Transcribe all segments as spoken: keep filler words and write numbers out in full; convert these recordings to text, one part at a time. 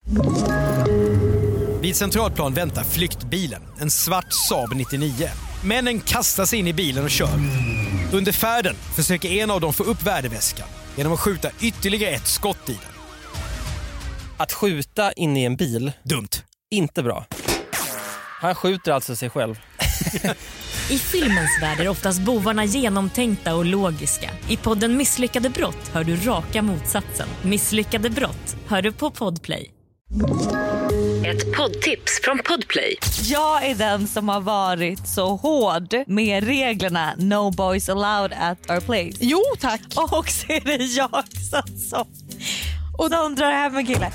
Vid Centralplan väntar flyktbilen, en svart Saab nittionio. Männen kastar sig in i bilen och kör. Under färden försöker en av dem få upp värdeväskan genom att skjuta ytterligare ett skott i den. Att skjuta in i en bil, dumt. Inte bra. Han skjuter alltså sig själv. I filmens värld är oftast bovarna genomtänkta och logiska. I podden Misslyckade brott hör du raka motsatsen. Misslyckade brott hör du på Podplay. Ett poddtips från Podplay. Jag är den som har varit så hård med reglerna No boys allowed at our place. Jo, tack. Och så är det jag som och de drar hem en kille.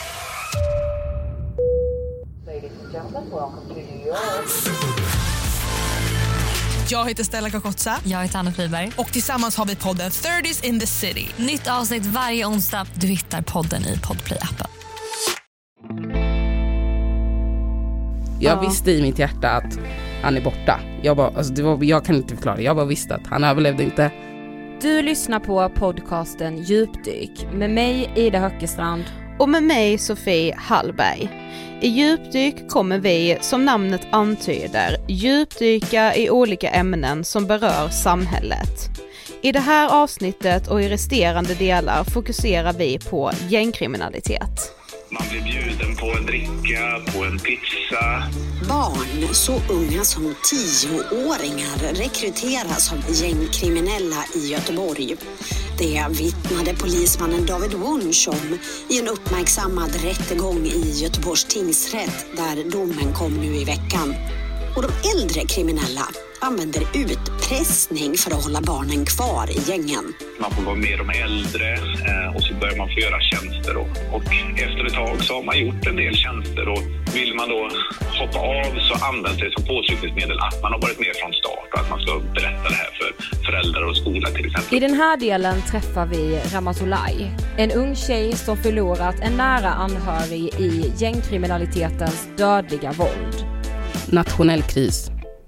Jag heter Stella Kakotsa. Jag heter Anna Friberg. Och tillsammans har vi podden thirties in the city. Nytt avsnitt varje onsdag. Du hittar podden i Podplay-appen. Jag Ja. visste i mitt hjärta att han är borta. Jag, bara, alltså det var, jag kan inte förklara. Jag bara visste att han överlevde inte. Du lyssnar på podcasten Djupdyk med mig Ida Höckestrand och med mig Sofie Hallberg. I Djupdyk kommer vi, som namnet antyder, djupdyka i olika ämnen som berör samhället. I det här avsnittet och i resterande delar fokuserar vi på gängkriminalitet. Man blir bjuden på en dricka, på en pizza. Barn så unga som tioåringar rekryteras av gängkriminella i Göteborg. Det vittnade polismannen David Wunsch om i en uppmärksammad rättegång i Göteborgs tingsrätt där domen kom nu i veckan. Och de äldre kriminella använder utpressning för att hålla barnen kvar i gängen. Man får vara med de äldre och så börjar man få göra tjänster. Och, och efter ett tag så har man gjort en del tjänster och vill man då hoppa av så används det som påtryckningsmedel att man har varit med från start och att man ska berätta det här för föräldrar och skola till exempel. I den här delen träffar vi Ramatoulaye, en ung tjej som förlorat en nära anhörig i gängkriminalitetens dödliga våld. Nationell kris.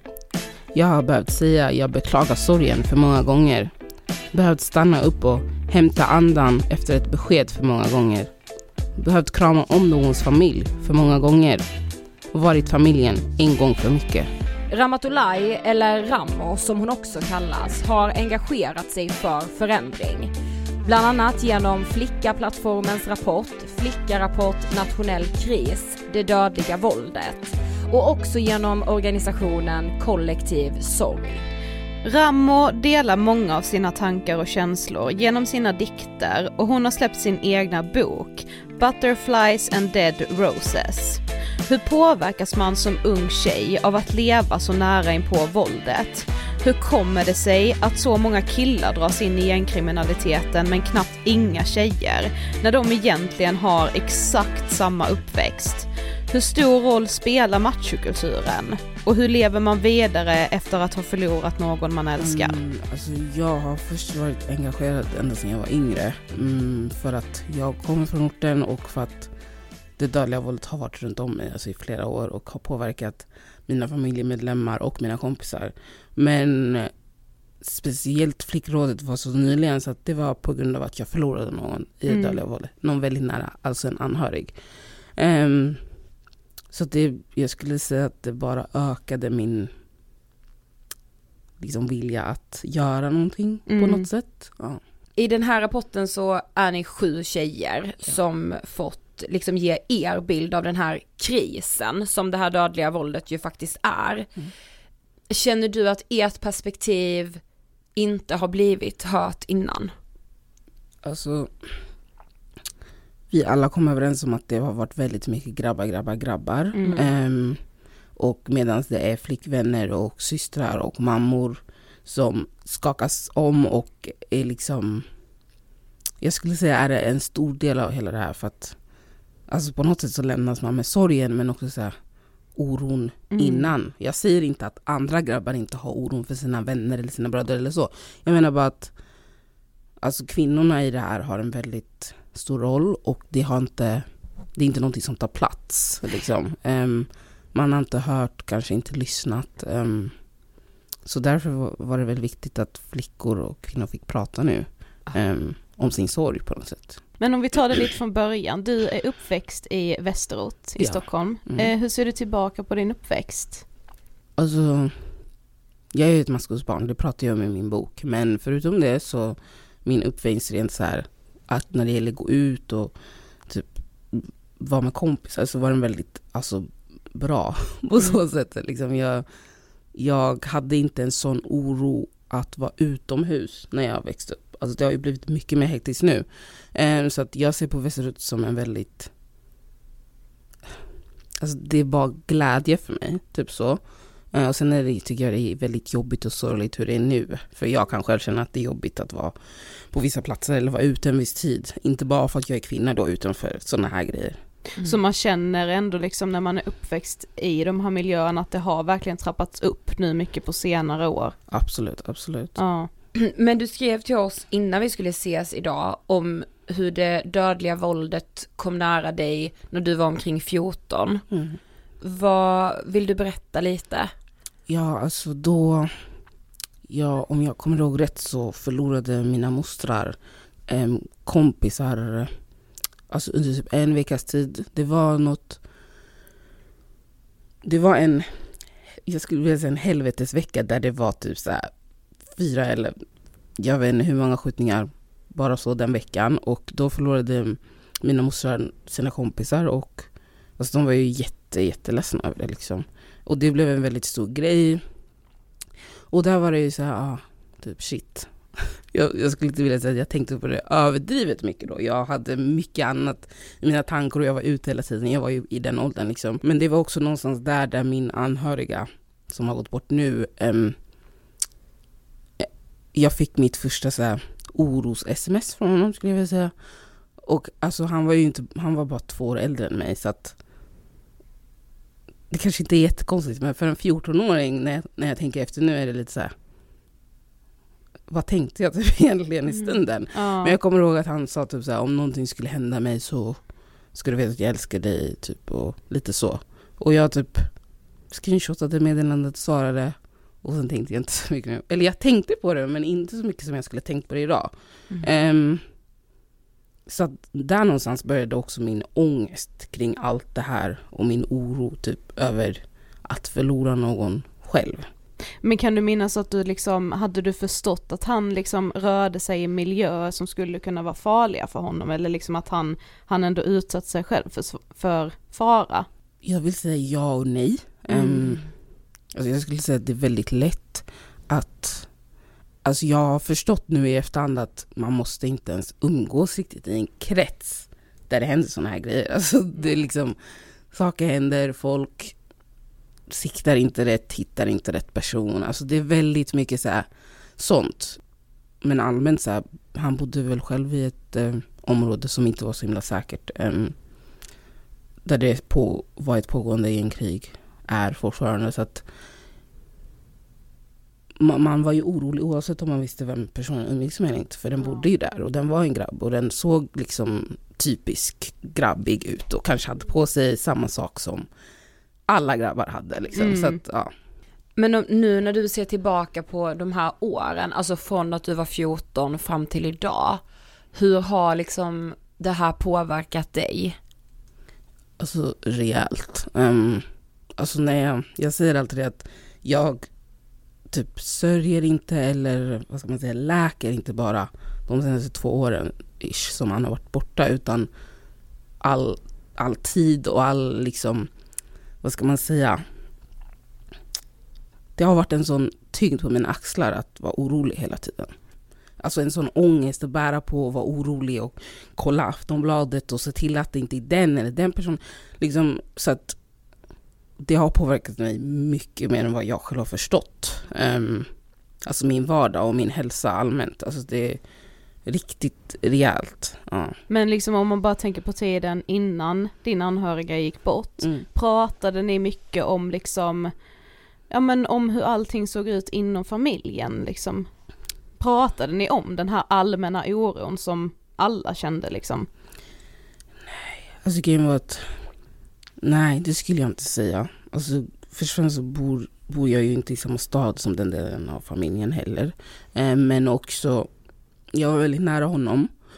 Jag har behövt säga jag beklagar sorgen för många gånger. Behövt stanna upp och hämta andan efter ett besked för många gånger. Behövt krama om någons familj för många gånger. Och varit familjen en gång för mycket. Ramatoulaye, eller Ramo som hon också kallas, har engagerat sig för förändring. Bland annat genom Flicka-plattformens rapport, Flicka-rapport Nationell kris, det dödliga våldet. Och också genom organisationen Kollektiv sorg. Ramo delar många av sina tankar och känslor genom sina dikter och hon har släppt sin egna bok Butterflies and Dead Roses. Hur påverkas man som ung tjej av att leva så nära in på våldet? Hur kommer det sig att så många killar dras in i gängkriminaliteten men knappt inga tjejer när de egentligen har exakt samma uppväxt? Hur stor roll spelar machokulturen? Och hur lever man vidare efter att ha förlorat någon man älskar? Mm, alltså jag har först varit engagerad ända sedan jag var yngre. Mm, för att jag kommer från orten och för att det dödliga våldet har varit runt om mig alltså i flera år och har påverkat mina familjemedlemmar och mina kompisar. Men speciellt flickrådet var så nyligen så att det var på grund av att jag förlorade någon i det mm. dödliga våldet. Någon väldigt nära, alltså en anhörig. Um, Så det, jag skulle säga att det bara ökade min liksom vilja att göra någonting mm. på något sätt. Ja. I den här rapporten så är ni sju tjejer ja. som fått liksom ge er bild av den här krisen som det här dödliga våldet ju faktiskt är. Mm. Känner du att ert perspektiv inte har blivit hört innan? Alltså... Vi alla kom överens om att det har varit väldigt mycket grabbar, grabbar, grabbar. Mm. Um, och medan det är flickvänner och systrar och mammor som skakas om och är liksom... Jag skulle säga är det en stor del av hela det här för att... Alltså på något sätt så lämnas man med sorgen men också så här, oron mm. innan. Jag säger inte att andra grabbar inte har oron för sina vänner eller sina bröder eller så. Jag menar bara att alltså kvinnorna i det här har en väldigt... stor roll och det har inte det är inte någonting som tar plats liksom. Um, man har inte hört, kanske inte lyssnat um, så därför var, var det väl viktigt att flickor och kvinnor fick prata nu um, om sin sorg på något sätt. Men om vi tar det lite från början. Du är uppväxt i Västerort i Ja. Stockholm. Mm. Eh, hur ser du tillbaka på din uppväxt? Alltså, jag är ju ett maskrosbarn, det pratar jag om i min bok. Men förutom det så, min uppväxt rent så här, att när det gäller gå ut och typ vara med kompisar så var den väldigt alltså, bra på så sätt. Liksom jag, jag hade inte en sån oro att vara utomhus när jag växte upp. Alltså det har ju blivit mycket mer hektiskt nu. Eh, så att jag ser på Västerort som en väldigt... Alltså det är bara glädje för mig, typ så. Eh, och sen är det, tycker jag det är väldigt jobbigt och sorgligt hur det är nu. För jag kan själv känna att det är jobbigt att vara på vissa platser eller vara ute en viss tid. Inte bara för att jag är kvinna då, utan för sådana här grejer. Mm. Så man känner ändå liksom när man är uppväxt i de här miljöerna att det har verkligen trappats upp nu mycket på senare år. Absolut, absolut. Ja. Men du skrev till oss innan vi skulle ses idag om hur det dödliga våldet kom nära dig när du var omkring fjorton. Mm. Vad vill du berätta lite? Ja, alltså då... Ja, om jag kommer ihåg rätt så förlorade mina mostrar eh, kompisar alltså under typ en veckas tid. Det var något... Det var en... Jag skulle vilja säga en helvetesvecka där det var typ så här fyra eller jag vet inte hur många skjutningar bara så den veckan. Och då förlorade mina mostrar sina kompisar och alltså de var ju jätte, jätteledsna över det liksom. Och det blev en väldigt stor grej. Och där var det ju så här, ah, typ shit. Jag, jag skulle inte vilja säga att jag tänkte på det överdrivet mycket då. Jag hade mycket annat i mina tankar och jag var ute hela tiden. Jag var ju i den åldern liksom. Men det var också någonstans där där min anhöriga som har gått bort nu, um, jag fick mitt första så här oros-sms från honom skulle jag vilja säga. Och alltså han var ju inte, han var bara två år äldre än mig så att det kanske inte är jättekonstigt, men för en fjortonåring när jag, när jag tänker efter nu är det lite så här, vad tänkte jag typ egentligen i stunden? Mm. Ja. Men jag kommer ihåg att han sa typ så här, om någonting skulle hända mig så ska du veta att jag älskar dig typ och lite så. Och jag typ screenshotade meddelandet, svarade och sen tänkte jag inte så mycket nu. Eller jag tänkte på det men inte så mycket som jag skulle tänkt på det idag. Mm. Um, Så att där någonstans började också min ångest kring allt det här och min oro typ över att förlora någon själv. Men kan du minnas att du liksom, hade du förstått att han liksom rörde sig i miljöer som skulle kunna vara farliga för honom eller liksom att han, han ändå utsatt sig själv för, för fara? Jag vill säga ja och nej. Mm. Um, alltså jag skulle säga att det är väldigt lätt att... Alltså jag har förstått nu i efterhand att man måste inte ens umgås riktigt i en krets där det händer såna här grejer. Alltså det är liksom, saker händer, folk siktar inte rätt, hittar inte rätt person. Alltså det är väldigt mycket så här, sånt. Men allmänt så här, han bodde väl själv i ett eh, område som inte var så himla säkert. Eh, där det på, var ett pågående gängkrig är fortfarande så att man var ju orolig oavsett om man visste vem personen umgicks med eller inte. För den bodde ju där och den var en grabb och den såg liksom typisk grabbig ut och kanske hade på sig samma sak som alla grabbar hade. Liksom. Mm. Så att, ja. Men om, nu när du ser tillbaka på de här åren, alltså från att du var fjorton fram till idag, hur har liksom det här påverkat dig? Alltså rejält. Um, alltså när jag, jag säger alltid det att jag typ sörjer inte eller vad ska man säga, läker inte bara de senaste två åren ish, som han har varit borta utan all, all tid och all liksom, vad ska man säga, det har varit en sån tyngd på mina axlar att vara orolig hela tiden. Alltså en sån ångest att bära på och vara orolig och kolla Aftonbladet och se till att det inte är den eller den personen. Liksom, så att det har påverkat mig mycket mer än vad jag själv har förstått. Um, alltså min vardag och min hälsa allmänt. Alltså det är riktigt rejält. Ja. Men liksom om man bara tänker på tiden innan din anhöriga gick bort. Mm. Pratade ni mycket om liksom, ja men om hur allting såg ut inom familjen liksom? Pratade ni om den här allmänna oron som alla kände liksom? Nej, alltså grejen var att nej, det skulle jag inte säga. Alltså först och främst så bor, bor jag ju inte i samma stad som den delen av familjen heller. Eh, men också, jag var väldigt nära honom.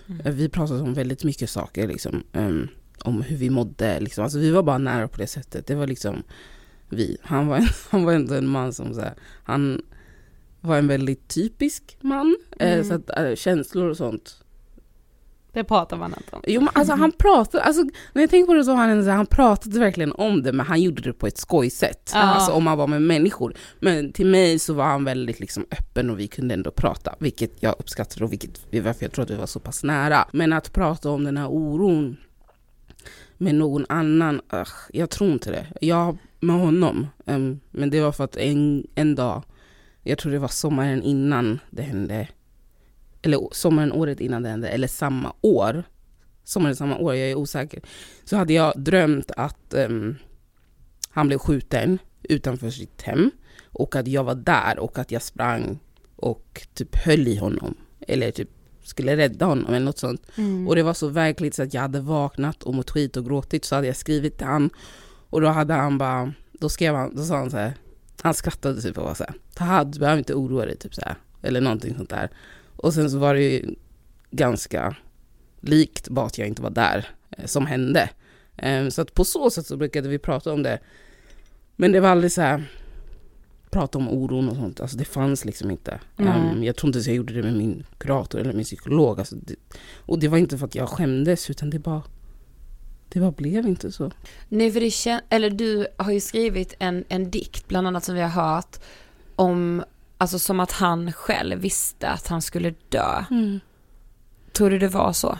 Mm. Vi pratade om väldigt mycket saker liksom, um, om hur vi mådde liksom. Alltså vi var bara nära på det sättet. Det var liksom vi. Han var, en, han var ändå en man som så här, han var en väldigt typisk man. Mm. Eh, så att äh, känslor och sånt. Det pratar man inte om. Jo, men alltså han pratade, alltså när jag tänker på det så han, så han pratade verkligen om det, men han gjorde det på ett skojsätt. Ja. Alltså om han var med människor. Men till mig så var han väldigt liksom öppen och vi kunde ändå prata, vilket jag uppskattade och vilket varför jag tror att vi var så pass nära. Men att prata om den här oron med någon annan, ugh, jag tror inte det. Jag med honom, um, men det var för att en, en dag, jag tror det var sommaren innan det hände, eller sommaren året innan det hände, eller samma år, sommaren samma år, jag är osäker, så hade jag drömt att um, han blev skjuten utanför sitt hem och att jag var där och att jag sprang och typ höll i honom, eller typ skulle rädda honom eller något sånt. Mm. Och det var så verkligt så att jag hade vaknat och mått skit och gråtit, så hade jag skrivit till han och då hade han bara, då skrev han, då sa han så här, han skrattade typ och var så här, Taha, du behöver inte oroa dig typ så här, eller någonting sånt där. Och sen så var det ju ganska likt, bara att jag inte var där, eh, som hände. Eh, så att på så sätt så brukade vi prata om det. Men det var aldrig så här, prata om oron och sånt. Alltså det fanns liksom inte. Mm. Um, jag tror inte att jag gjorde det med min kurator eller min psykolog. Alltså det, och det var inte för att jag skämdes, utan det bara, det bara blev inte så. Nej, för det kän- eller du har ju skrivit en, en dikt, bland annat som vi har hört, om, alltså som att han själv visste att han skulle dö. Mm. Tror du det var så?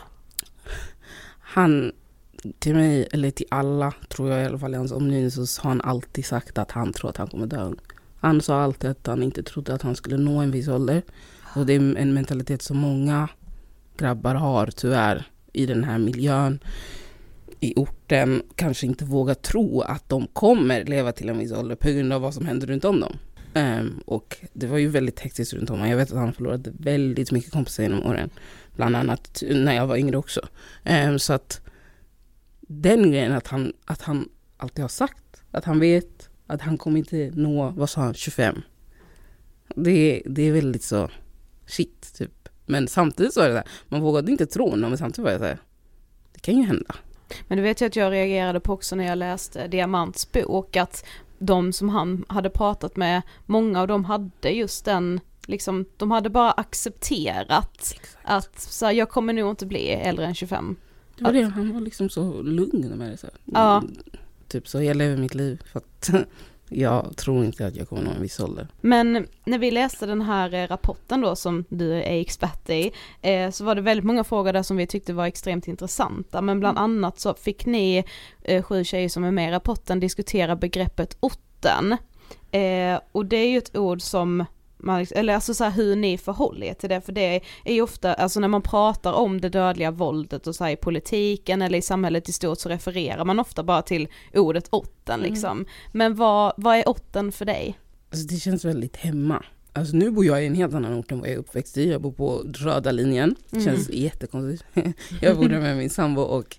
Han, till mig, eller till alla, tror jag i alla fall i hans omgivning, så har han alltid sagt att han tror att han kommer dö. Han sa alltid att han inte trodde att han skulle nå en viss ålder. Och det är en mentalitet som många grabbar har tyvärr i den här miljön, i orten. Kanske inte vågar tro att de kommer leva till en viss ålder på grund av vad som händer runt om dem. Um, och det var ju väldigt hektiskt runt om. Jag vet att han förlorade väldigt mycket kompisar genom åren. Bland annat när jag var yngre också. Um, så att den grejen att han, att han alltid har sagt att han vet att han kommer inte nå, vad sa han, tjugofem. Det, det är väldigt så shit typ. Men samtidigt så är det där, man vågade inte tro honom, men samtidigt var det så här, det kan ju hända. Men du vet ju att jag reagerade på också när jag läste Diamants bok, att de som han hade pratat med, många av dem hade just den, liksom, de hade bara accepterat Exakt. Att så här, jag kommer nog inte bli äldre än tjugofem. Det var det, han var liksom så lugn med det. Så. Ja. Typ så, jag lever mitt liv för att jag tror inte att jag kommer nå en viss ålder. Men när vi läste den här rapporten då, som du är expert i, eh, så var det väldigt många frågor där som vi tyckte var extremt intressanta. Men bland annat så fick ni, eh, sju tjejer som är med i rapporten, diskutera begreppet orten. Eh, och det är ju ett ord som man, eller alltså så här, hur ni förhåller er till det, för det är ju ofta, alltså när man pratar om det dödliga våldet och så här, i politiken eller i samhället i stort, så refererar man ofta bara till ordet orten liksom. Mm. Men vad, vad är orten för dig? Alltså det känns väldigt hemma. Alltså nu bor jag i en helt annan ort än vad jag är uppväxt i. Jag bor på röda linjen. Det känns mm. jättekonstigt. Jag bor där med min sambo och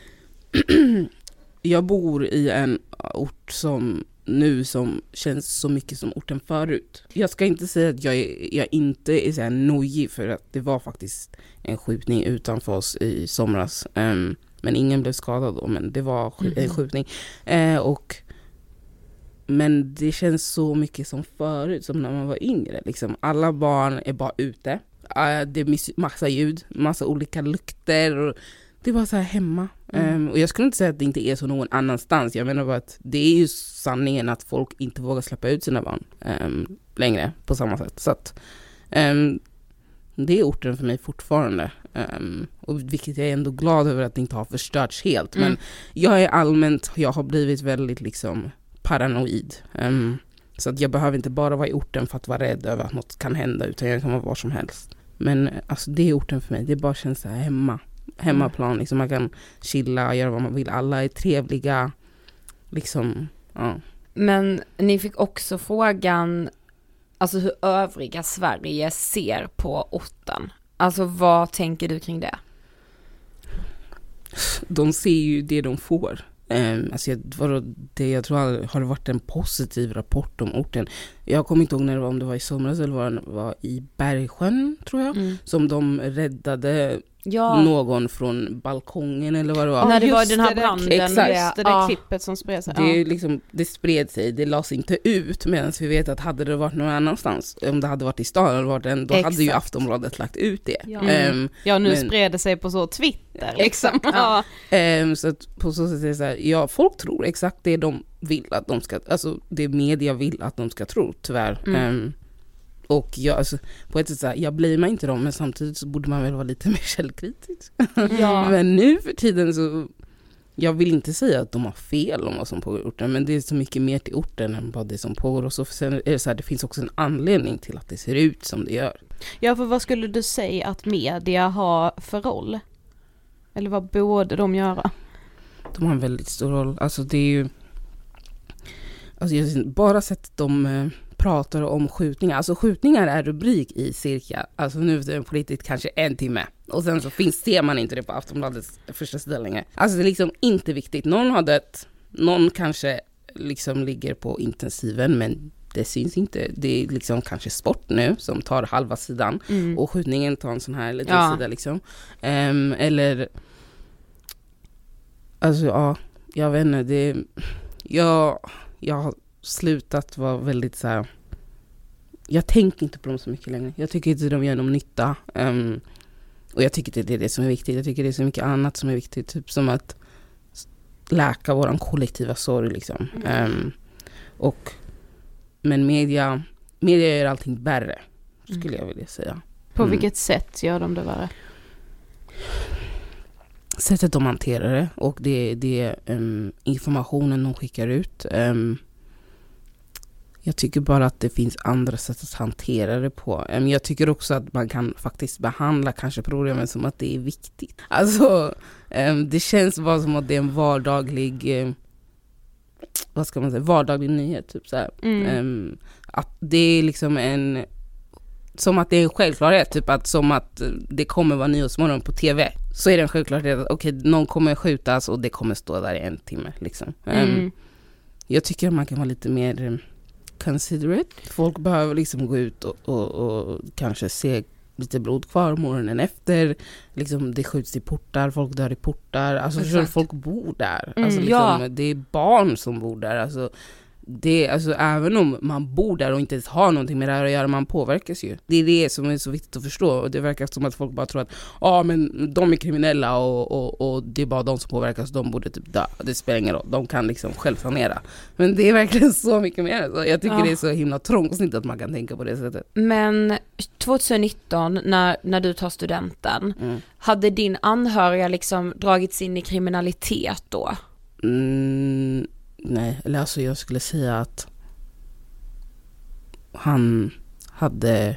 jag bor i en ort som nu som känns så mycket som orten förut. Jag ska inte säga att jag, är, jag inte är så här nojig, för att det var faktiskt en skjutning utanför oss i somras. Um, men ingen blev skadad då, men det var sk- en skjutning. Uh, och, men det känns så mycket som förut, som när man var yngre. Liksom. Alla barn är bara ute. Uh, det är massa ljud, massa olika lukter och det var så här hemma. Mm. Um, och jag skulle inte säga att det inte är så någon annanstans. Jag menar bara att det är ju sanningen att folk inte vågar släppa ut sina barn um, längre på samma sätt. Så att um, det är orten för mig fortfarande. Um, och vilket jag är ändå glad över att det inte har förstörts helt. Mm. Men jag är allmänt, jag har blivit väldigt liksom paranoid. Um, så att jag behöver inte bara vara i orten för att vara rädd över att något kan hända, utan jag kan vara var som helst. Men alltså det är orten för mig. Det bara känns så här hemma. Hemmaplan, liksom man kan chilla, göra vad man vill. Alla är trevliga. Liksom, ja. Men ni fick också frågan, alltså hur övriga Sverige ser på orten. Alltså vad tänker du kring det? De ser ju det de får. Um, alltså jag, det, jag tror har det varit en positiv rapport om orten. Jag kommer inte ihåg när det var, om det var i somras eller var, var i Bergsjön tror jag, mm. som de räddade ja. någon från balkongen eller vad det var. När det var just den här det, branden. Exakt. Just det, det ja. klippet som spred sig. Det, är Ja. liksom, det spred sig, det lades inte ut, medan vi vet att hade det varit någon annanstans, om det hade varit i stan eller varit en, då Exakt. hade ju Aftonbladet lagt ut det. Ja. Mm. Um, ja, nu men, spred det sig på så Twitter. Liksom. Exakt. Ja. Um, så att på så sätt är det så här, ja, folk tror exakt det de vill att de ska, alltså det media vill att de ska tro, tyvärr. Mm. Um, och jag, alltså, på ett sätt så här, jag blir mig inte dem, men samtidigt så borde man väl vara lite mer källkritisk. Ja. Men nu för tiden så, jag vill inte säga att de har fel om vad som pågår i orten, men det är så mycket mer till orten än bara det som pågår. Och så, sen är det så här, det finns också en anledning till att det ser ut som det gör. Ja, för vad skulle du säga att media har för roll? Eller vad borde de göra? De har en väldigt stor roll. Alltså det är ju, alltså jag har bara sett dem eh, pratar om skjutningar. Alltså skjutningar är rubrik i cirka, alltså nu är det politiskt kanske en timme. Och sen så finns, ser man inte det på Aftonbladets första sida längre. Alltså det är liksom inte viktigt. Någon har dött, någon kanske liksom ligger på intensiven, men det syns inte. Det är liksom kanske sport nu som tar halva sidan. Mm. Och skjutningen tar en sån här liten ja. sida liksom. Um, eller alltså ja, jag vet inte, det jag, jag har slutat vara väldigt så här, jag tänker inte på dem så mycket längre. Jag tycker inte de gör någon nytta. Um, och jag tycker inte det är det som är viktigt. Jag tycker det är så mycket annat som är viktigt. Typ som att läka våran kollektiva sorg liksom. Mm. Um, och men media, media gör allting värre, skulle mm. jag vilja säga. På mm. vilket sätt gör de det värre? Sättet de hanterar det och det, det um, informationen de skickar ut. Um, jag tycker bara att det finns andra sätt att hantera det på. Um, jag tycker också att man kan faktiskt behandla kanske problemen som att det är viktigt. Alltså, um, det känns bara som att det är en vardaglig... Um, vad ska man säga, vardaglig nyhet typ så här. Mm. Um, att det är liksom en som att det är en självklarhet typ att som att det kommer vara Nyhetsmorgon på tv, så är det en självklarhet att okej, okay, någon kommer skjutas och det kommer stå där i en timme liksom. Mm. Um, jag tycker att man kan vara lite mer um, considerate. Folk behöver liksom gå ut och, och, och kanske se lite blod kvar morgonen efter, liksom det skjuts i portar, folk dör i portar, alltså för folk bor där, mm, alltså liksom, ja. det är barn som bor där, alltså det, alltså även om man bor där och inte ens har någonting med det här att göra, man påverkas ju. Det är det som är så viktigt att förstå, och det verkar som att folk bara tror att ja ah, men de är kriminella och, och, och det är bara de som påverkas, de borde typ dö, det spelar ingen roll, de kan liksom självsanera. Men det är verkligen så mycket mer, alltså. Jag tycker ja. det är så himla trångsnitt att man kan tänka på det sättet. Men tjugonitton när, när du tar studenten, mm. hade din anhöriga liksom dragits in i kriminalitet då? Mm. Nej, eller alltså jag skulle säga att han hade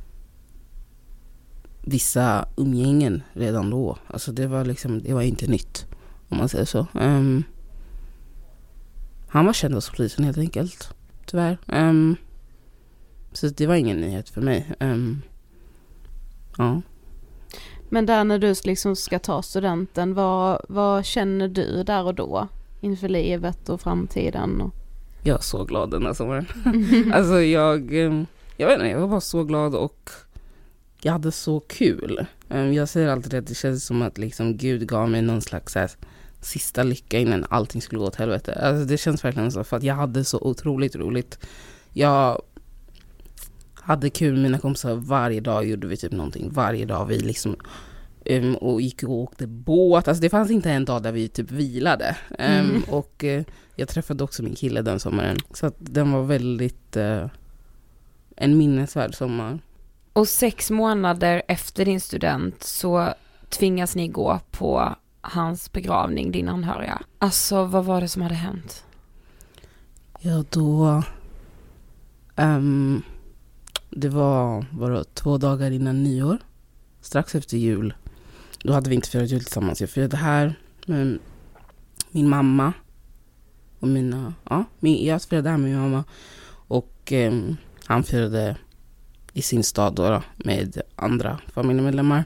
vissa umgängen redan då. Alltså det var liksom, det var inte nytt om man säger så. Um, han var känd hos polisen helt enkelt, tyvärr. Um, så det var ingen nyhet för mig. Um, ja. Men där när du liksom ska ta studenten, vad, vad känner du där och då? Inför livet och framtiden. Och... Jag är så glad den här sommaren. Alltså jag, jag vet inte, jag var bara så glad och jag hade så kul. Jag säger alltid att det känns som att liksom Gud gav mig någon slags här, sista lycka innan allting skulle gå åt helvete. Alltså det känns verkligen så, för att jag hade så otroligt roligt. Jag hade kul med mina kompisar varje dag, gjorde vi typ någonting. Varje dag vi liksom... Um, och gick och åkte båt. Alltså det fanns inte en dag där vi typ vilade. Um, mm. Och uh, jag träffade också min kille den sommaren. Så att den var väldigt uh, en minnesvärd sommar. Och sex månader efter din student så tvingas ni gå på hans begravning, din anhöriga. Alltså vad var det som hade hänt? Ja då um, det var, var det två dagar innan nyår. Strax efter jul. Då hade vi inte firat jul tillsammans. Jag firade här med min mamma och mina, ja, min, jag firade här med min mamma och eh, han firade i sin stad då, då med andra familjemedlemmar.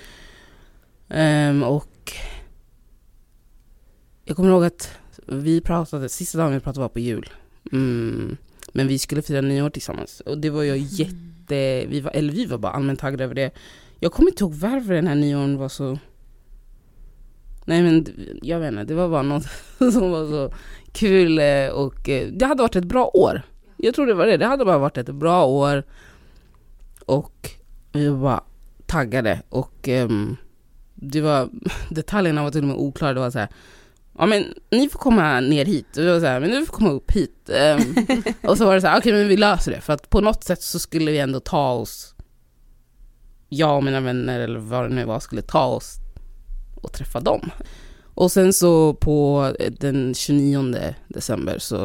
Um, och jag kommer ihåg att vi pratade, sista dagen vi pratade var på jul. Mm, men vi skulle fira nyår tillsammans och det var jag jätte, vi var, eller vi var bara allmänt taggade över det. Jag kommer inte ihåg varför den här nyåren var så... Nej men jag vet inte, det var bara något som var så kul och det hade varit ett bra år. Jag tror det var det, det hade bara varit ett bra år och vi var bara taggade och um, det var, detaljerna var till och med oklara. Det var så här, ja men ni får komma ner hit och det var så här, men du får komma upp hit um, och så var det så här, okej okay, men vi löser det för att på något sätt så skulle vi ändå ta oss, jag och mina vänner eller vad det nu var skulle ta oss och träffa dem. Och sen så på den tjugonionde december så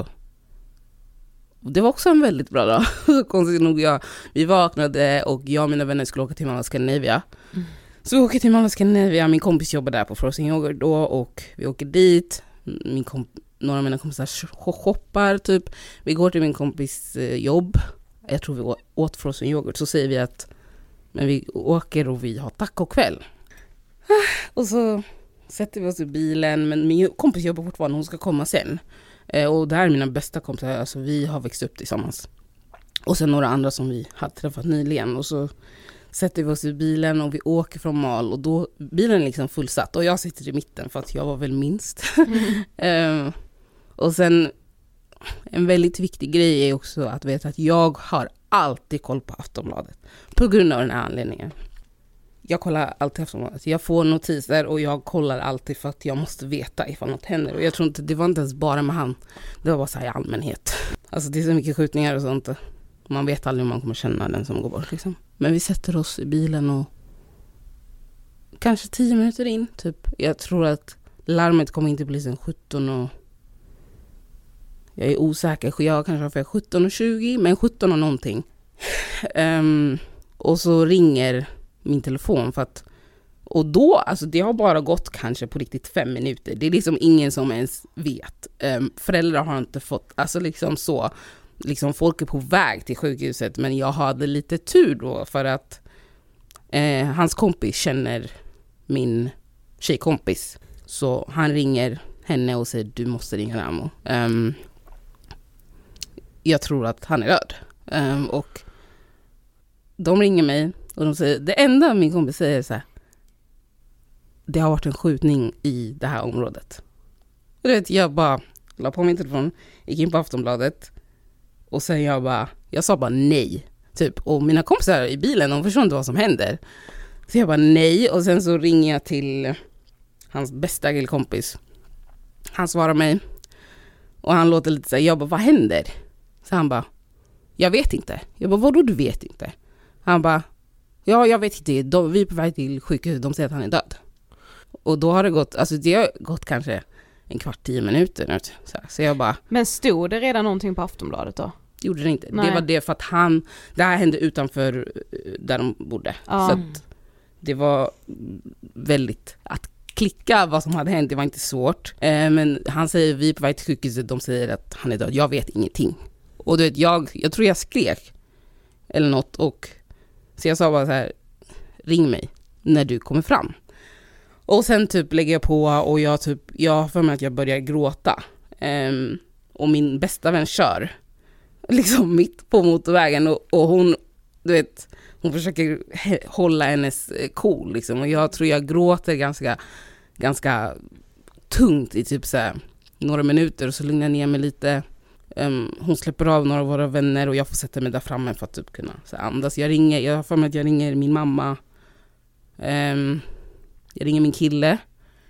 det var också en väldigt bra dag. Så konstigt nog jag, vi vaknade och jag och mina vänner skulle åka till Mall of Scandinavia. Mm. Så vi åker till Mall of Scandinavia, min kompis jobbar där på Frozen Yoghurt då och vi åker dit. Min komp- några av mina kompisar shoppar typ. Vi går till min kompis eh, jobb. Jag tror vi åt Frozen Yoghurt. Så säger vi att men vi åker och vi har tacokväll. Och så sätter vi oss i bilen, men min kompis jobbar fortfarande, hon ska komma sen. Eh, och det här är mina bästa kompisar, alltså vi har växt upp tillsammans. Och sen några andra som vi har träffat nyligen. Och så sätter vi oss i bilen och vi åker från Mal och då, bilen är liksom fullsatt. Och jag sitter i mitten för att jag var väl minst. Mm. eh, och sen, en väldigt viktig grej är också att veta att jag har alltid koll på Aftonbladet. På grund av den här anledningen. Jag kollar alltid Aftonbladet. Jag får notiser och jag kollar alltid för att jag måste veta ifall något händer. Och jag tror inte, det var inte ens bara med han. Det var bara så här i allmänhet. Alltså det är så mycket skjutningar och sånt. Man vet aldrig om man kommer känna den som går bort liksom. Men vi sätter oss i bilen och kanske tio minuter in typ. Jag tror att larmet kom in till polisen sjutton och jag är osäker. Jag kanske har för sjutton och tjugo, men sjutton och någonting. Um, och så ringer min telefon för att och då, alltså det har bara gått kanske på riktigt fem minuter. Det är liksom ingen som ens vet. Um, föräldrar har inte fått, alltså liksom så, liksom folk är på väg till sjukhuset, men jag hade lite tur då för att eh, hans kompis känner min tjejkompis. Så han ringer henne och säger du måste ringa Ramo. Um, jag tror att han är död. Um, och de ringer mig och de säger, det enda min kompis säger är så här, det har varit en skjutning i det här området. Och du vet, jag bara la på min telefon, gick in på Aftonbladet och sen jag bara, jag sa bara nej. Typ, och mina kompisar i bilen, de förstår inte vad som händer. Så jag bara nej, och sen så ringer jag till hans bästa killkompis. Han svarar mig och han låter lite så här, jag bara, vad händer? Så han bara, jag vet inte. Jag bara, vadå du vet inte? Han bara, ja jag vet inte, de, vi är på väg till sjukhuset, de säger att han är död. Och då har det gått, alltså det har gått kanske en kvart, tio minuter nu. Så, så jag bara... Men stod det redan någonting på Aftonbladet då? Gjorde det inte. Nej. Det var det för att han, det här hände utanför där de bodde. Ja. Så att det var väldigt, att klicka vad som hade hänt, det var inte svårt. Eh, men han säger, vi är på väg till sjukhuset, de säger att han är död. Jag vet ingenting. Och du vet, jag, jag tror jag skrek eller något. Och så jag sa bara så här, ring mig när du kommer fram. Och sen typ lägger jag på och jag typ, jag har för mig att jag börjar gråta. Um, och min bästa vän kör liksom mitt på motorvägen och, och hon, du vet, hon försöker he- hålla hennes cool liksom. Och jag tror jag gråter ganska, ganska tungt i typ så här några minuter och så lugnar jag ner mig lite. Um, hon släpper av några av våra vänner och jag får sätta mig där framme för att typ kunna så här, andas. Jag ringer, jag har för mig att jag ringer min mamma. Um, Jag ringer min kille.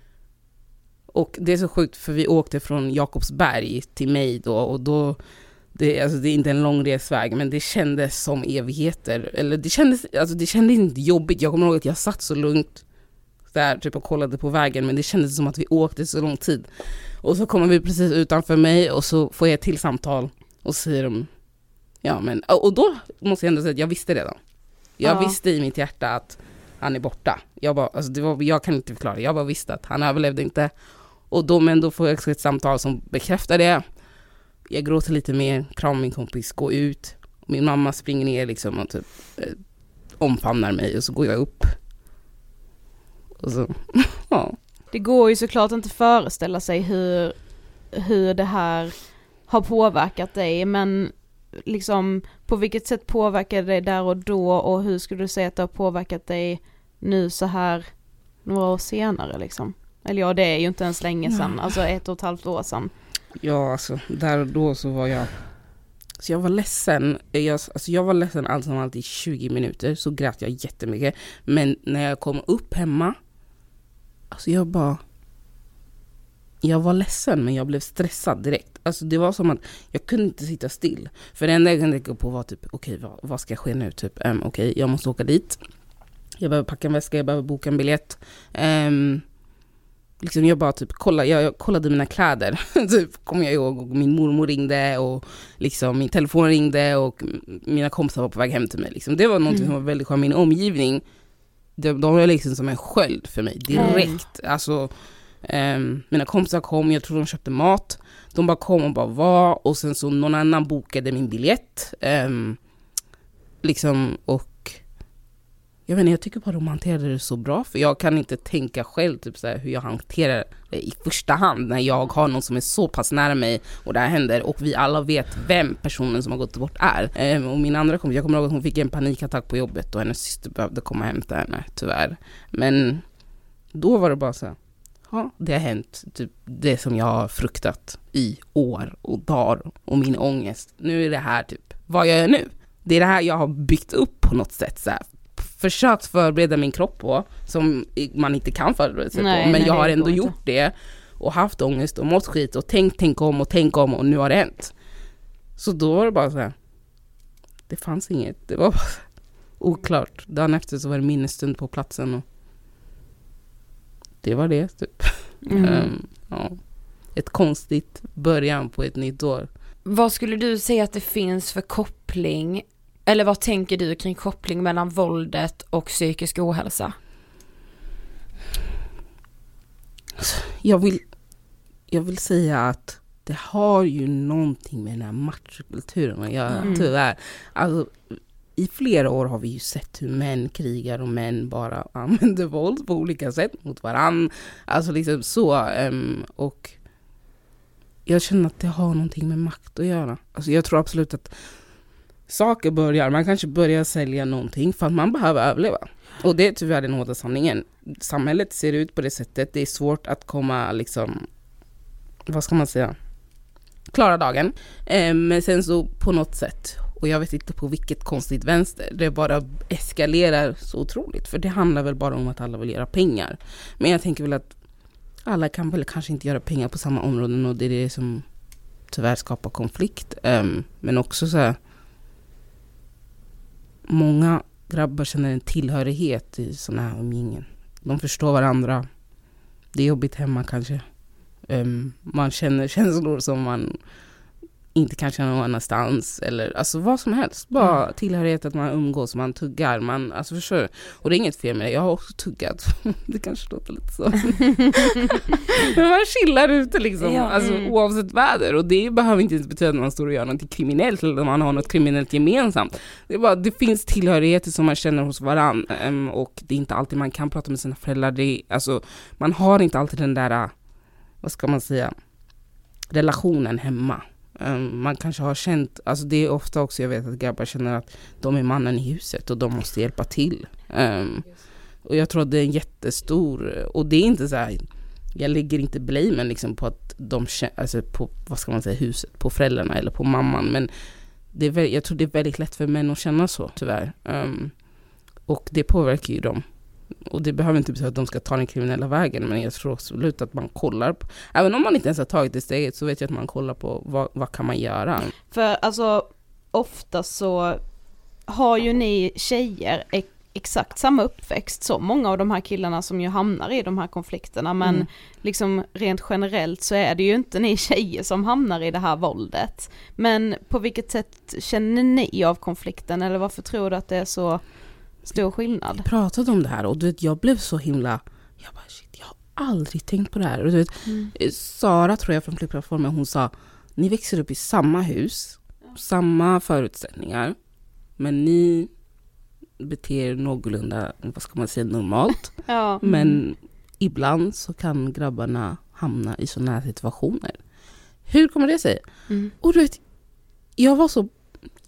Och det är så sjukt för vi åkte från Jakobsberg till mig då. Och då, det, alltså det är inte en lång resväg, men det kändes som evigheter. Eller det kändes, alltså det kändes inte jobbigt. Jag kommer ihåg att jag satt så lugnt där typ och kollade på vägen. Men det kändes som att vi åkte så lång tid. Och så kommer vi precis utanför mig och så får jag ett till samtal. Och säger de, ja men, och då måste jag ändå säga att jag visste redan. Jag ja. visste i mitt hjärta att han är borta. Jag, bara, alltså det var, jag kan inte förklara. Jag bara visste att han överlevde inte. Och då, men då får jag också ett samtal som bekräftar det. Jag gråter lite mer. Kram min kompis. Gå ut. Min mamma springer ner liksom och typ eh, omfamnar mig. Och så går jag upp. Och så, ja. Det går ju såklart inte föreställa sig hur, hur det här har påverkat dig. Men liksom, på vilket sätt påverkade det där och då? Och hur skulle du säga att det har påverkat dig nu så här några år senare liksom. Eller ja, det är ju inte ens länge sedan. Ja. Alltså ett och ett halvt år sedan. Ja, alltså där och då så var jag... Så jag var ledsen. Jag, alltså jag var ledsen allt som allt i tjugo minuter. Så grät jag jättemycket. Men när jag kom upp hemma... Alltså jag bara... Jag var ledsen men jag blev stressad direkt. Alltså det var som att jag kunde inte sitta still. För det enda jag kunde tänka på var typ... Okej, okay, vad, vad ska ske nu? Typ, um, okej, okay, jag måste åka dit. Jag behöver packa en väska, jag behöver boka en biljett. Um, liksom jag bara typ kolla, jag, jag kollade mina kläder. Typ kommer jag ihåg, och min mormor ringde och liksom min telefon ringde och mina kompisar var på väg hem till mig. Liksom. Det var något mm. som var väldigt skönt. Min omgivning, de, de var liksom som en sköld för mig direkt. Mm. Alltså um, mina kompisar kom, jag tror de köpte mat. De bara kom och bara var och sen så någon annan bokade min biljett. Um, liksom och jag vet inte, jag tycker bara de hanterade det så bra. För jag kan inte tänka själv typ, så här, hur jag hanterar det i första hand. När jag har någon som är så pass nära mig och det här händer. Och vi alla vet vem personen som har gått bort är. Ehm, och min andra kompis, jag kommer ihåg att hon fick en panikattack på jobbet. Och hennes syster behövde komma och hämta henne, tyvärr. Men då var det bara så här. Ja, det har hänt. Typ det som jag har fruktat i år och dagar. Och min ångest. Nu är det här typ, vad gör jag nu? Det är det här jag har byggt upp på något sätt så här. Försökt förbereda min kropp på som man inte kan förbereda sig nej, på. Men nej, jag har ändå gjort inte. det och haft ångest och mått skit och tänkt, tänk om och tänk om och nu har det hänt. Så då var det bara så här. Det fanns inget. Det var bara oklart. Dagen efter så var det minnesstund på platsen och det var det typ. Mm. um, ja. Ett konstigt början på ett nytt år. Vad skulle du säga att det finns för koppling? Eller vad tänker du kring koppling mellan våldet och psykisk ohälsa? Jag vill, jag vill säga att det har ju någonting med den här machokulturen att göra, mm. tyvärr. Alltså, i flera år har vi ju sett hur män krigar och män bara använder våld på olika sätt mot varann. Alltså liksom så. Um, och jag känner att det har någonting med makt att göra. Alltså jag tror absolut att saker börjar, man kanske börjar sälja någonting för att man behöver överleva. Och det är tyvärr den hårda sanningen. Samhället ser ut på det sättet. Det är svårt att komma liksom, vad ska man säga, klara dagen. Eh, men sen så på något sätt, och jag vet inte på vilket konstigt vänster, det bara eskalerar så otroligt. För det handlar väl bara om att alla vill göra pengar. Men jag tänker väl att alla kan väl kanske inte göra pengar på samma områden och det är det som tyvärr skapar konflikt. Eh, men också så här, många grabbar känner en tillhörighet i såna här umgängen. De förstår varandra. Det är jobbigt hemma kanske. Um, man känner känslor som man inte kan känna någon annanstans. Eller alltså vad som helst. Bara mm. tillhörighet att man umgås, man tuggar. Man, alltså förstår. Och det är inget fel med det. Jag har också tuggat. Det kanske låter lite så. Men man chillar ute liksom. Ja. Alltså, oavsett väder. Och det behöver inte ens betyda att man står och gör något kriminellt. Eller att man har något kriminellt gemensamt. Det är bara, det finns tillhörigheter som man känner hos varann. Um, och det är inte alltid man kan prata med sina föräldrar. Det är, alltså, man har inte alltid den där, vad ska man säga, relationen hemma. Um, man kanske har känt, alltså det är ofta också, jag vet att grabbar känner att de är mannen i huset och de måste hjälpa till. Um, och jag tror att det är en jättestor, och det är inte så här, jag lägger inte blamen liksom på att de känner, alltså på, vad ska man säga, huset, på föräldrarna eller på mamman, men det är, jag tror det är väldigt lätt för män att känna så, tyvärr. Um, och det påverkar ju dem. Och det behöver inte betyda att de ska ta den kriminella vägen, men jag tror absolut att man kollar på, även om man inte ens har tagit det steget, så vet jag att man kollar på vad, vad kan man göra. För alltså ofta så har ju ni tjejer ex- exakt samma uppväxt som många av de här killarna som ju hamnar i de här konflikterna, men mm. liksom rent generellt så är det ju inte ni tjejer som hamnar i det här våldet. Men på vilket sätt känner ni av konflikten, eller varför tror du att det är så stor skillnad? Jag pratade om det här och du vet, jag blev så himla, jag bara shit, jag har aldrig tänkt på det här. Och du vet, mm. Sara tror jag från Flickplattformen, hon sa, ni växer upp i samma hus, samma förutsättningar, men ni beter någorlunda, vad ska man säga, normalt. Ja. Men ibland så kan grabbarna hamna i sådana här situationer. Hur kommer det sig? Mm. Och du vet, jag var så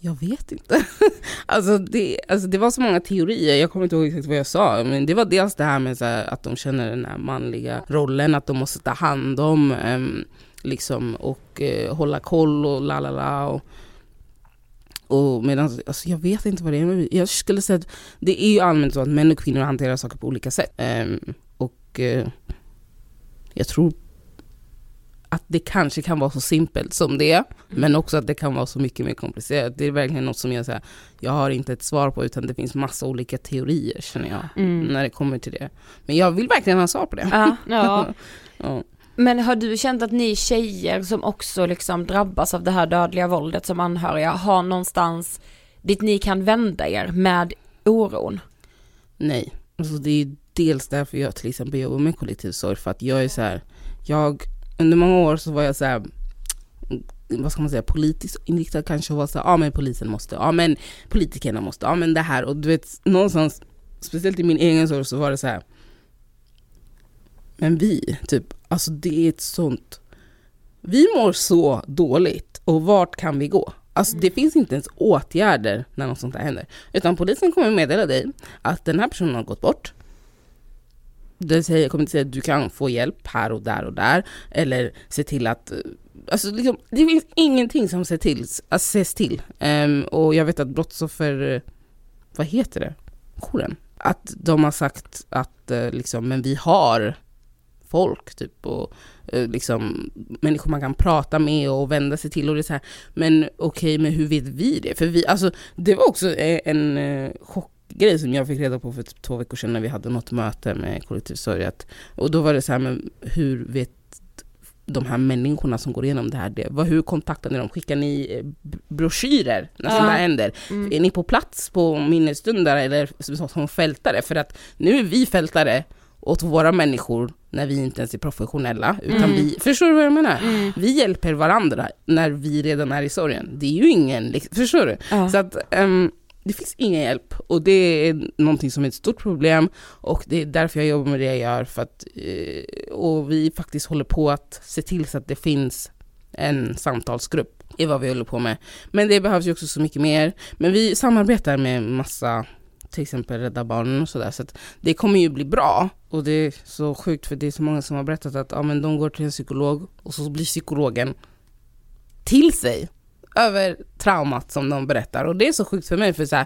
Jag vet inte. alltså, det, alltså det var så många teorier. Jag kommer inte ihåg exakt vad jag sa. Men det var dels det här med så här, att de känner den här manliga rollen. Att de måste ta hand om um, liksom, och uh, hålla koll och la la la. Och, och medan, alltså, jag vet inte vad det är. Men jag skulle säga att det är ju allmänt så att män och kvinnor hanterar saker på olika sätt. Um, och uh, jag tror att det kanske kan vara så simpelt som det är, men också att det kan vara så mycket mer komplicerat. Det är verkligen något som jag säger, jag har inte ett svar på, utan det finns massa olika teorier, känner jag, mm. när det kommer till det. Men jag vill verkligen ha svar på det. Ja, ja. ja. Men har du känt att ni tjejer som också liksom drabbas av det här dödliga våldet som anhöriga har någonstans dit ni kan vända er med oron? Nej, alltså det är dels därför jag till exempel jobbar med kollektivsorg, för att jag är så här, jag under många år så var jag så här, vad ska man säga, politiskt inriktad kanske, var så här, ja men polisen måste, ja men politikerna måste, ja men det här, och du vet, någonstans, speciellt i min egen sorg så var det så här, men vi, typ, alltså det är ett sånt, vi mår så dåligt, och vart kan vi gå? Alltså det finns inte ens åtgärder när något sånt här händer, utan polisen kommer meddela dig att den här personen har gått bort. Det säger, kommer inte säga att du kan få hjälp här och där och där, eller se till att, alltså liksom, det finns ingenting som ses till, att ses till. Um, och jag vet att brottsoffer, vad heter det? Jouren. Att de har sagt att uh, liksom, men vi har folk typ, och uh, liksom människor man kan prata med och vända sig till, och det är så här, men okej, okay, men hur vet vi det? För vi, alltså det var också en uh, chock grej som jag fick reda på för två veckor sedan när vi hade något möte med kollektivsorg. Och då var det så här, men hur vet de här människorna som går igenom det här, det, vad, hur kontaktar ni dem? Skickar ni broschyrer när sånt här händer? Mm. Är ni på plats på minnesstunder eller som, som fältare? För att nu är vi fältare åt våra människor när vi inte ens är professionella, utan mm. vi, förstår du vad jag menar? Mm. Vi hjälper varandra när vi redan är i sorgen. Det är ju ingen, liksom, förstår du? Ja. Så att um, det finns ingen hjälp, och det är någonting som är ett stort problem, och det är därför jag jobbar med det jag gör, för att, och vi faktiskt håller på att se till så att det finns en samtalsgrupp i vad vi håller på med. Men det behövs ju också så mycket mer, men vi samarbetar med massa, till exempel Rädda Barnen och sådär, så att det kommer ju bli bra. Och det är så sjukt, för det är så många som har berättat att ja, men de går till en psykolog, och så blir psykologen till sig över traumat som de berättar. Och det är så sjukt för mig, för så här,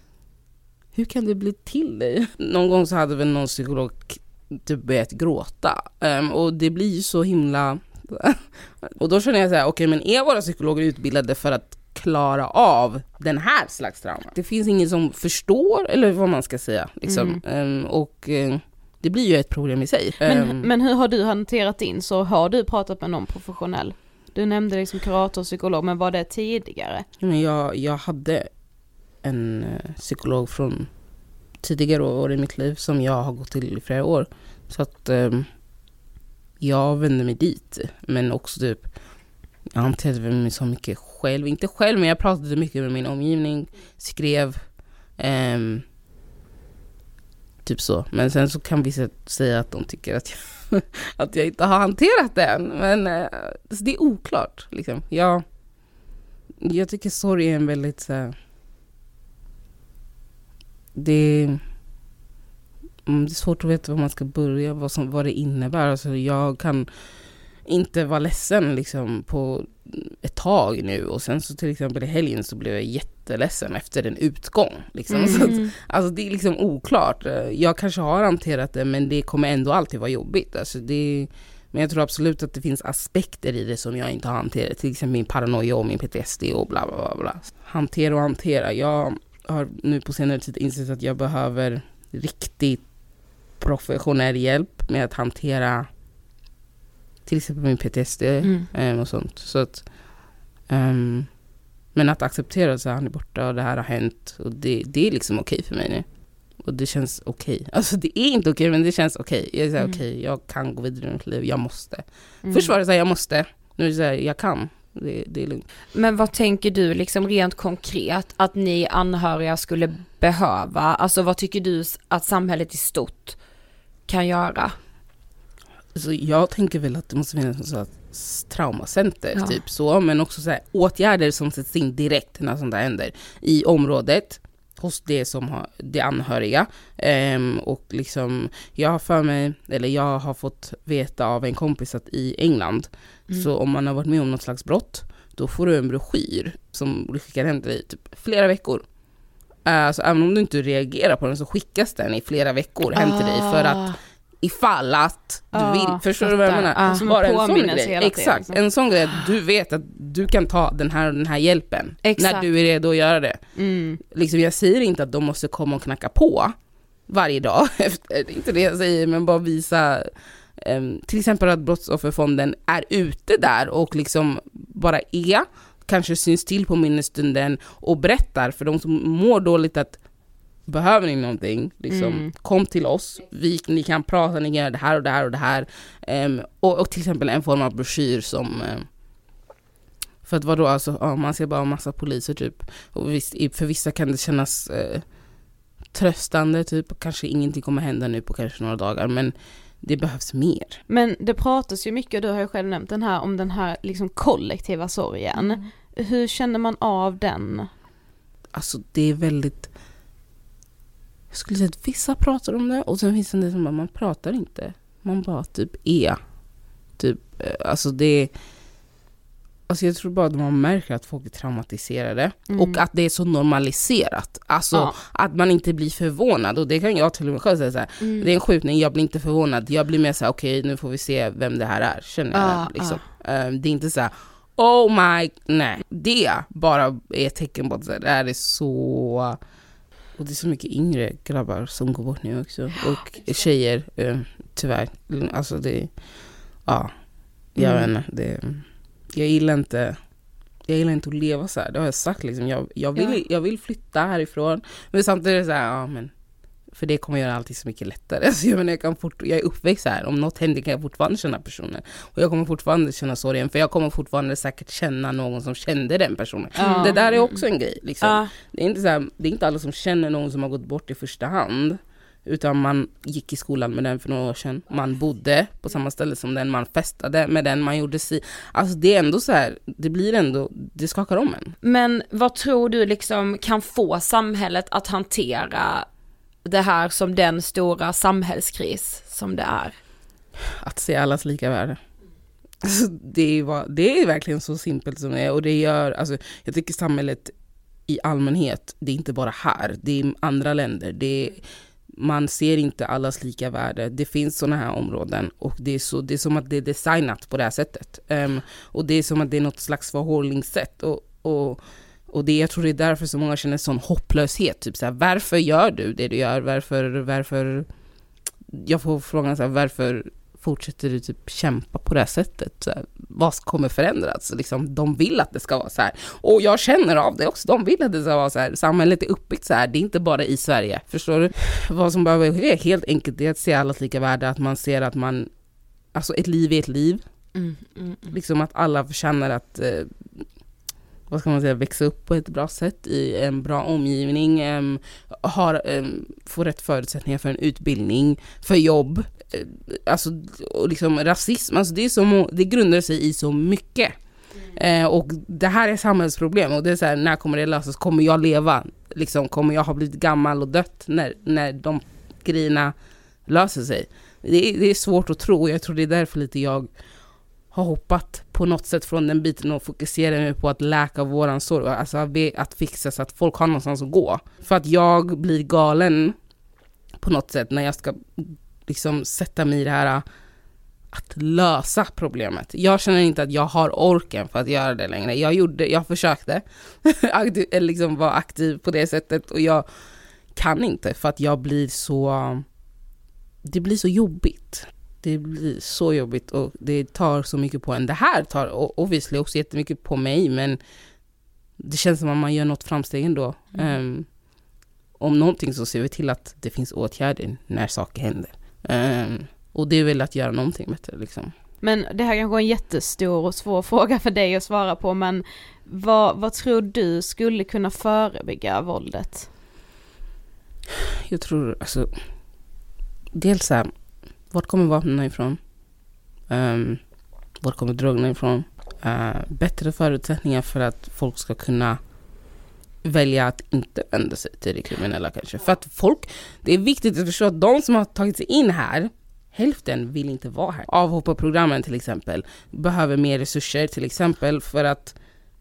hur kan det bli till dig? Någon gång så hade väl någon psykolog typ börjat gråta. Um, och det blir ju så himla... och då känner jag så här, okej, okay, men är våra psykologer utbildade för att klara av den här slags trauma? Det finns ingen som förstår, eller vad man ska säga. Liksom. Mm. Um, och uh, det blir ju ett problem i sig. Men, um, men hur har du hanterat in? Så har du pratat med någon professionell? Du nämnde liksom kurator och psykolog, men var det tidigare? Men jag, jag hade en psykolog från tidigare år i mitt liv som jag har gått till i flera år. Så att um, jag vände mig dit. Men också typ, jag hanterade mig så mycket själv. Inte själv, men jag pratade mycket med min omgivning. Skrev. Um, typ så. Men sen så kan vi säga att de tycker att jag, att jag inte har hanterat det än. Men uh, det är oklart. Liksom. Jag, jag tycker sorg är en väldigt... Så här, det, det är svårt att veta var man ska börja, vad, som, vad det innebär. Alltså jag kan inte vara ledsen liksom, på ett tag nu, och sen så till exempel i helgen så blev jag jätteledsen efter en utgång. Liksom. Mm. Så att, alltså det är liksom oklart. Jag kanske har hanterat det, men det kommer ändå alltid vara jobbigt. Alltså det, men jag tror absolut att det finns aspekter i det som jag inte har hanterat. Till exempel min paranoia och min P T S D och bla bla bla. bla. Hantera och hantera. Jag har nu på senare tid insett att jag behöver riktigt professionell hjälp med att hantera till exempel min P T S D mm. och sånt. Så att, um, men att acceptera att han är borta och det här har hänt, och det, det är liksom okej okay för mig nu. Och det känns okej. Okay. Alltså det är inte okej, okay, men det känns okej. Okay. Jag säger mm. okej, okay, jag kan gå vidare i mitt liv. Jag måste. Mm. Först var det så här, jag måste. Nu är det så här, jag kan. Det, det är lugnt. Men vad tänker du liksom rent konkret att ni anhöriga skulle behöva? Alltså vad tycker du att samhället i stort kan göra? Alltså, jag tänker väl att det måste finnas så att traumacenter, Ja. typ så. Men också så här, åtgärder som sätts in direkt när sånt där händer i området. Hos det som har det anhöriga. Um, och liksom, jag har för mig, eller jag har fått veta av en kompis att i England, mm. så om man har varit med om något slags brott, då får du en broschyr som du skickar hem till dig typ flera veckor. Alltså även om du inte reagerar på den så skickas den i flera veckor hem till dig för att ifall att du ah, vill, förstår du vad jag menar? Ah, bara en sån grej. Exakt, tiden, liksom. En sån grej att du vet att du kan ta den här den här hjälpen. Exakt. När du är redo att göra det. Mm. Liksom, jag säger inte att de måste komma och knacka på varje dag. Det är inte det jag säger, men bara visa um, till exempel att Brottsofferfonden är ute där och liksom bara är, kanske syns till på minnesstunden och berättar för de som mår dåligt att behöver ni någonting, liksom, mm. kom till oss. Vi, ni kan prata, ni kan göra det här och det här och det här. Um, och, och till exempel en form av broschyr som... Um, för att vadå, alltså, ja, man ser bara en massa poliser typ. Och visst, för vissa kan det kännas uh, tröstande typ. Och kanske ingenting kommer hända nu på kanske några dagar. Men det behövs mer. Men det pratas ju mycket, du har ju själv nämnt den här, om den här liksom kollektiva sorgen. Mm. Hur känner man av den? Alltså det är väldigt... Jag skulle säga att vissa pratar om det och sen finns det som att man pratar inte. Man bara typ är. Typ, alltså det alltså jag tror bara att man märker att folk är traumatiserade mm. och att det är så normaliserat. Alltså ja. Att man inte blir förvånad, och det kan jag till och med själv säga så här. Mm. Det är en skjutning, jag blir inte förvånad. Jag blir mer så här, okej, okay, nu får vi se vem det här är. Känner jag ja, liksom. Ja. Um, det är inte så här, oh my, nej. Det bara är ett tecken på att det här är så... Och det är så mycket yngre grabbar som går bort nu också. Och tjejer, eh, tyvärr. Alltså det... Ja, jag mm. vet inte. Det, jag gillar inte... Jag gillar inte att leva så här. Det har jag sagt liksom. Jag, jag, vill, ja. jag vill flytta härifrån. Men samtidigt är det så här, ja men... För det kommer göra allting så mycket lättare. Alltså jag, menar, jag, kan fort, jag är uppväxt här. Om något händer kan jag fortfarande känna personen. Och jag kommer fortfarande känna sorgen. För jag kommer fortfarande säkert känna någon som kände den personen. Mm. Det där är också en grej. Liksom. Mm. Det är inte så här, det är inte alla som känner någon som har gått bort i första hand. Utan man gick i skolan med den för några år sedan. Man bodde på samma ställe som den. Man festade med den. Man gjorde si. Alltså det är ändå så här. Det blir ändå, det skakar om en. Men vad tror du liksom kan få samhället att hantera det här som den stora samhällskris som det är? Att se allas lika värde. Alltså, det, är, det är verkligen så simpelt som det är. Och det gör, alltså, jag tycker samhället i allmänhet, det är inte bara här. Det är i andra länder. Det är, man ser inte allas lika värde. Det finns sådana här områden. Och det är, så, det är som att det är designat på det här sättet. Um, och det är som att det är något slags förhållningssätt. Och... och Och det, jag tror det är därför så många känner sån hopplöshet. Typ så här, varför gör du det du gör? Varför, varför... Jag får frågan så här, varför fortsätter du typ kämpa på det här sättet? Så här, vad kommer förändras? Liksom, de vill att det ska vara så här. Och jag känner av det också. De vill att det ska vara så här. Samhället är uppbyggt så här. Det är inte bara i Sverige. Förstår du? Vad som behöver ske helt enkelt är att se allas lika värde. Att man ser att man... Alltså ett liv är ett liv. Mm, mm, mm. Liksom att alla förtjänar att... Eh, vad ska man säga, växa upp på ett bra sätt i en bra omgivning, um, har, um, får rätt förutsättningar för en utbildning, för jobb, uh, alltså och liksom rasism, alltså det är så, det grundar sig i så mycket. Mm. Uh, och det här är samhällsproblem, och det är så här, när kommer det lösas? Kommer jag leva? Liksom, kommer jag ha blivit gammal och dött när, när de grejerna löser sig? Det är, det är svårt att tro, och jag tror det är därför lite jag har hoppat på något sätt från den biten och fokuserar mig på att läka våran sorg, alltså att fixa så att folk har någonstans att gå. För att jag blir galen på något sätt när jag ska liksom sätta mig i det här att lösa problemet. Jag känner inte att jag har orken för att göra det längre. Jag gjorde, jag försökte aktiv, liksom vara aktiv på det sättet, och jag kan inte för att jag blir så, det blir så jobbigt. Det blir så jobbigt och det tar så mycket på en. Det här tar obviously också jättemycket på mig, men det känns som att man gör något framsteg ändå. Mm. Um, om någonting så ser vi till att det finns åtgärder när saker händer. Um, och det är väl att göra någonting bättre liksom. Men det här kanske är en jättestor och svår fråga för dig att svara på, men vad, vad tror du skulle kunna förebygga våldet? Jag tror, alltså, dels så här, vart kommer vapnen ifrån? Um, Var kommer drogerna ifrån? Uh, bättre förutsättningar för att folk ska kunna välja att inte vända sig till det kriminella kanske. För att folk, det är viktigt att förstå att de som har tagit sig in här, hälften vill inte vara här. Avhopparprogrammen till exempel behöver mer resurser till exempel för att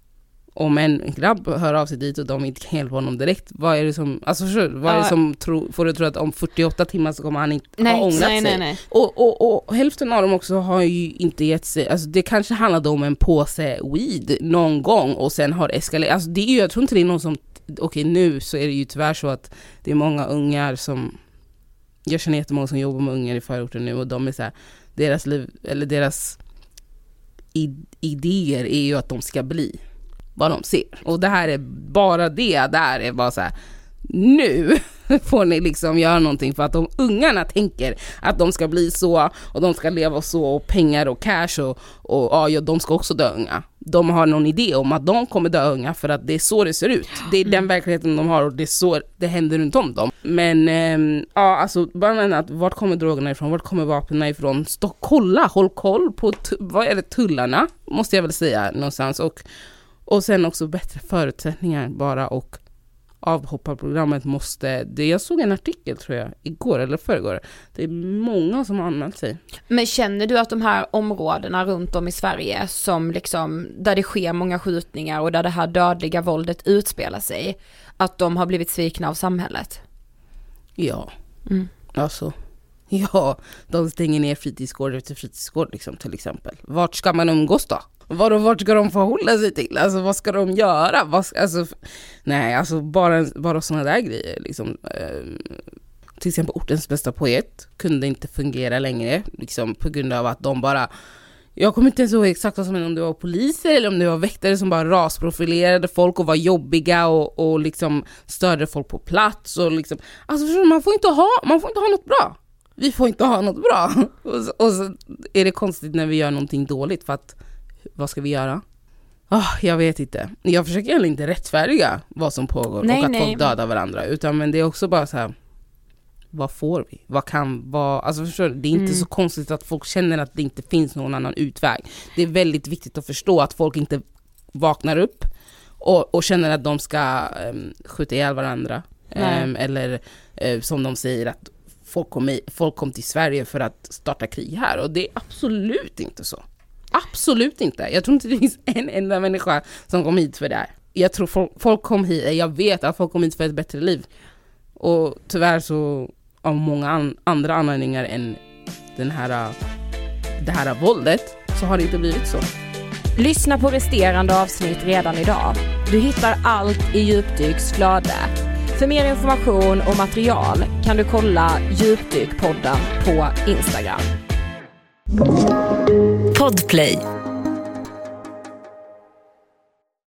om en grabb hör av sig dit och de inte kan hjälpa honom direkt, vad är det som, alltså för, vad är det som tro, får du tro att om fyrtioåtta timmar så kommer han inte nej, ha ångrat nej, sig? Nej, nej. Och, och, och hälften av dem också har ju inte gett sig, alltså det kanske handlade om en påse weed någon gång och sen har eskalerat, alltså det är ju, jag tror inte det är någon som, okej okay, nu så är det ju tyvärr så att det är många ungar som, jag känner jättemånga som jobbar med ungar i förorten nu och de är så här, deras liv, eller deras id- idéer är ju att de ska bli vad de ser. Och det här är bara det där är bara så här, nu får ni liksom göra någonting för att de ungarna tänker att de ska bli så och de ska leva så och pengar och cash och, och ja, de ska också dö unga. De har någon idé om att de kommer dö unga för att det är så det ser ut. Det är den verkligheten de har och det är så det händer runt om dem. Men ähm, ja, alltså bara annat, vart kommer drogerna ifrån? Vart kommer vapnen ifrån? Stå, kolla, håll koll på t- vad är det tullarna? Måste jag väl säga någonstans och Och sen också bättre förutsättningar bara och avhopparprogrammet måste, det jag såg en artikel tror jag, igår eller förrgår, det är många som har anmält sig. Men känner du att de här områdena runt om i Sverige som liksom, där det sker många skjutningar och där det här dödliga våldet utspelar sig, att de har blivit svikna av samhället? Ja, mm. alltså ja, de stänger ner fritidsgård efter fritidsgård liksom, till exempel. Vart ska man umgås då? Var, vart ska de förhålla sig till? Alltså vad ska de göra? Vad ska, alltså, nej, alltså bara, bara sådana där grejer. Liksom, eh, till exempel ortens bästa poet kunde inte fungera längre. Liksom, på grund av att de bara... Jag kommer inte ens ihåg exakt vad som hände, om det var poliser eller om det var väktare som bara rasprofilerade folk och var jobbiga och, och liksom störde folk på plats. Och liksom, alltså förstår du, man får inte ha, man får inte ha något bra. Vi får inte ha något bra. Och så, och så är det konstigt när vi gör någonting dåligt för att vad ska vi göra? Oh, jag vet inte. Jag försöker heller inte rättfärdiga vad som pågår nej, och att nej. folk dödar varandra. Utan men det är också bara så här, vad får vi? Vad kan vara? Alltså förstår du? Det är inte mm. så konstigt att folk känner att det inte finns någon annan utväg. Det är väldigt viktigt att förstå att folk inte vaknar upp och, och känner att de ska um, skjuta ihjäl varandra. Um, eller uh, som de säger att folk kom, i, folk kom till Sverige för att starta krig här. Och det är absolut inte så. Absolut inte. Jag tror inte det finns en enda människa som kom hit för det här. Jag tror folk, folk kom hit, jag vet att folk kom hit för ett bättre liv. Och tyvärr så av många an, andra anledningar än den här, det här våldet så har det inte blivit så. Lyssna på resterande avsnitt redan idag. Du hittar allt i Djupdyks flöde. För mer information och material kan du kolla Djupdykpodden på Instagram. Podplay.